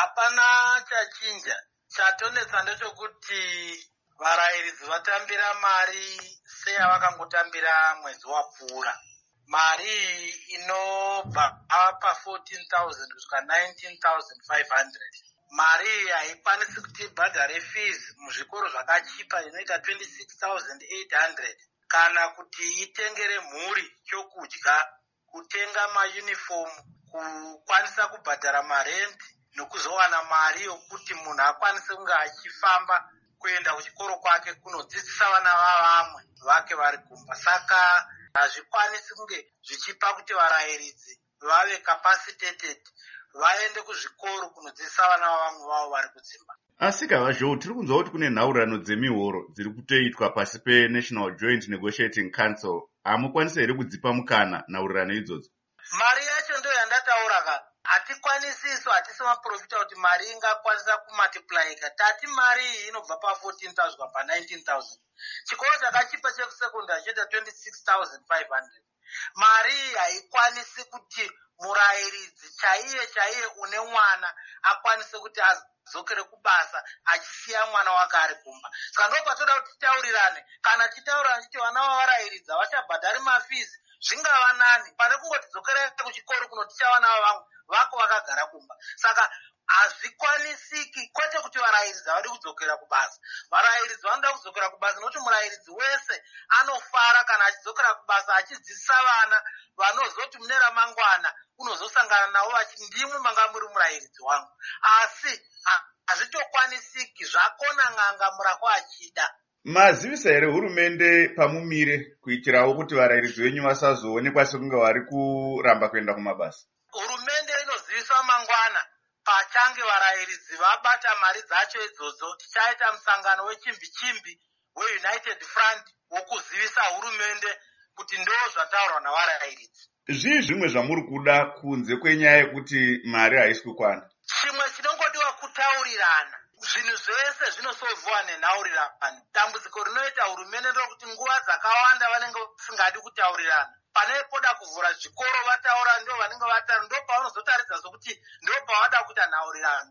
Hapana chachinja. Chatonetsa ndechekuti varayiridzi vatambira mari seyavakangotambira mwedzi wapfuura. Mari inobva pa 14,000 kusvika 19,500. Mari haikwanisi kuti ibhadhare fees muzvikoro zvakachipa inoita 26,800 kana kuti itengere mhuri chokudya, kutenga mayunifomu, kukwanisa kubhadhara marenti nokuzowana mari yokuti munhu akwanise kunge achifamba kuenda kuchikoro kwake kunodzidzisa vana vavamwe vake vari kumba. Saka hazvikwanisi kunge zvichipa kuti varayiridzi vave capacitated vaende kuzvikoro kunodzidzisa vana vavamwe vavo vari kudzimba. Asi kavazvo tiri kunzwa kuti kune nhaurirano dzemihoro dziri kutoitwa pasi peNational Joint Negotiating Council. Hamukwanisi here kudzipa mukana nhaurirano idzodzo? Mari yacho ndo yandataura ka. Hatikwanisi isu hatisi maprofita kuti mari ingakwanisa kumultiplyika. Tati mari iyi inobva pa 14,000 pa 19,000. Chikoro chakachipa chekusekondari choita 26,500. Mari iyi haikwanisi kuti murayiridzi chaiye une mwana akwanise kuti adzokere kubasa achisiya mwana wake ari kumba. Saka ndo patoda kuti titaurirane. Kana titaurirane kuti vana vavarayiridzi havachabhadhari mafizi, zvingava nani pane kungoti dzokera kuchikoro kunoticha vana vavamwe vako vakagara kumba. Saka hazvikwanisiki, kwete kuti varayiridzi havadi kudzokera kubasa. Varayiridzi vanoda kudzokera kubasa nokuti murayiridzi wese anofara kana achidzokera kubasa achidzidzisa vana vanozoti mune ramangwana unozosangana navo vachiti ndimwe manga muri murayiridzi wangu. Asi hazvitokwanisiki, zvakona n'anga murako achida. Mazivisa here hurumende pamumire kuitirawo kuti varayiridzi venyu vasazoonekwa sekunge vari kuramba kuenda kumabasa? Hurumende inoziviswa mangwana pachange varayiridzi vabata mari dzacho idzodzo. Tichaita musangano wechimbi-chimbi weUnited Front wokuzivisa hurumende kuti ndo zvataurwa navarayiridzi. Zvii zvimwe zvamuri kuda kunze kwenyaya yekuti mari haisi kukwana? Chimwe chinongodiwa kutaurirana. Zvinhu zvese zvinosovhuwa nenhaurirano. Dambudziko rinoita hurumende ndokuti nguva dzakawanda vanenge vasingadi kutaurirana. Pane poda kuvhura zvikoro vataura ndo vanenge vataura, ndo pavanozotaridza sokuti ndo pavada kuita nhaurirano.